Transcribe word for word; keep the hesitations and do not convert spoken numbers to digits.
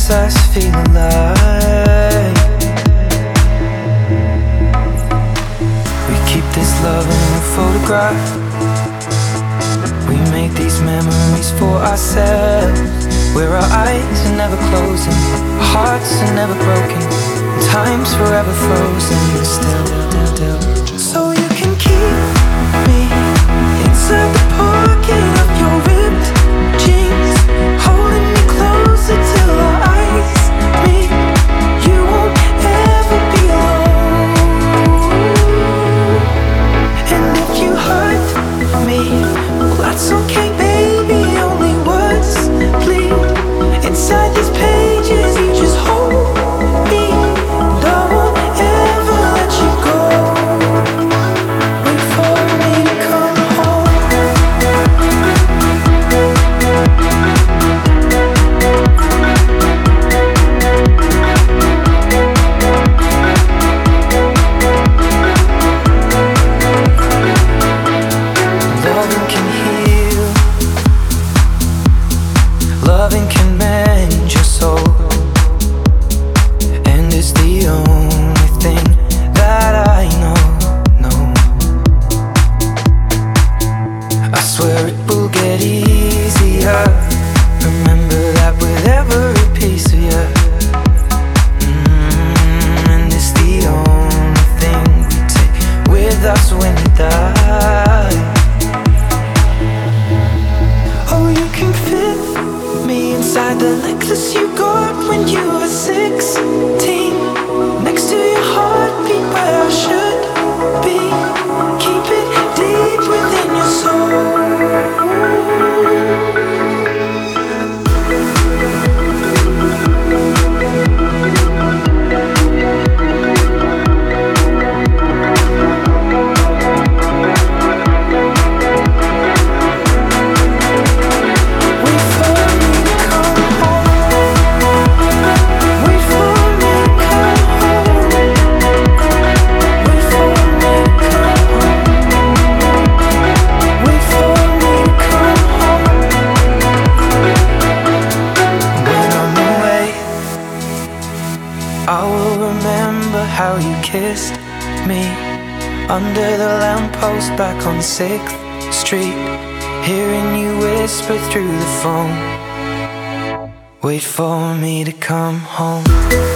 makes us feel alive. We keep this love in a photograph. We make these memories for ourselves, where our eyes are never closing, our hearts are never broken, and time's forever frozen still, still. So you can keep me inside the pocket of your ripped jeans, holding me closer till our eyes meet. You won't ever be alone. And if you hurt me, well, that's okay, baby. Only words bleed inside these pages. You just hold me, and I won't ever let you go. Wait for me to come home. Loving can heal, loving can mend your soul, and it's the only thing that I know, know. I swear it will get easier. Remember that with every piece of you. mm, And it's the only thing we take with us when we die. Oh, you can fit me inside the necklace you got when you were sixteen, next to your heartbeat where I should be. Keep it deep within your soul. Wait for me to come home. Wait for me to come home. Wait for me to come home. Wait for me to come home. When I'm away, I will remember how you kissed me under the lamppost back on sixth Street, hearing you whisper through the phone. Wait for me to come home.